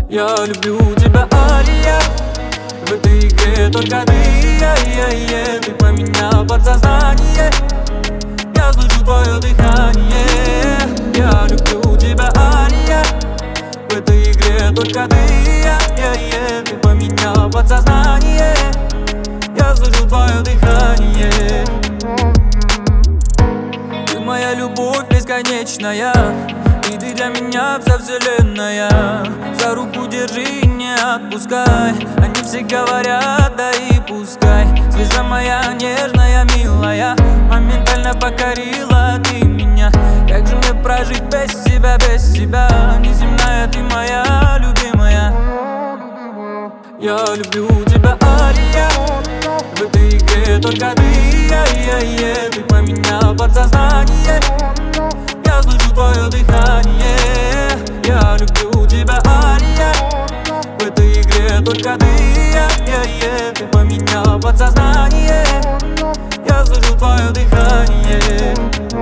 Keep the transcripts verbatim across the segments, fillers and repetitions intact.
Я люблю тебя, Ария. В этой игре только ты, я, я, я. Ты поменял подсознание. Я слышу твое дыхание. Я люблю тебя, Ария. В этой игре только ты, я, я, я. Ты поменял подсознание. Я слышу твое дыхание. Ты моя любовь бесконечная, и ты для меня вся вселенная. За руку держи и не отпускай. Они все говорят, да и пускай. Звезда моя нежная, милая, моментально покорила ты меня. Как же мне прожить без тебя, без тебя? Неземная ты моя любимая. Я люблю тебя, Ария. В этой игре только ты, я, я, я. Ты поменял подсознание. Я слышу твое дыхание. Я люблю тебя, Ария. В этой игре только ты, я, я, я. Ты поменял подсознание. Я слышу твое дыхание.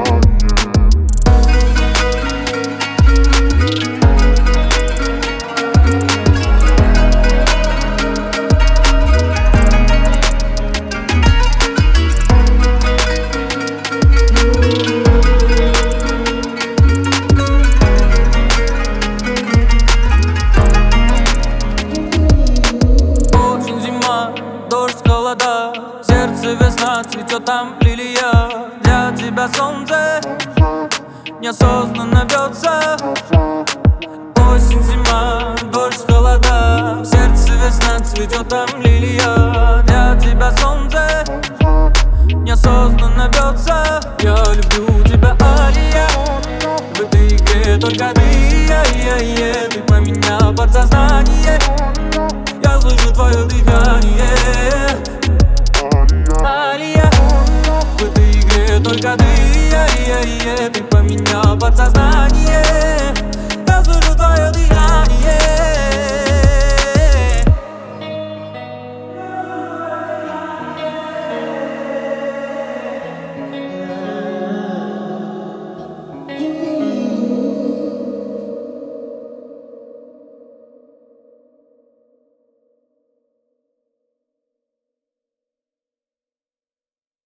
Дождь, холода, сердце весна, цветет там лилия. Для тебя солнце неосознанно бьется. Осень, зима, дождь, холода, сердце весна, цветет там лилия. Для тебя солнце неосознанно бьется. Я люблю тебя, Ария. В этой игре только ты, я, я, я. Ты поменял подсознание. Я слышу твое дыхание. Алия, в этой игре только ты, я, я, я. Ты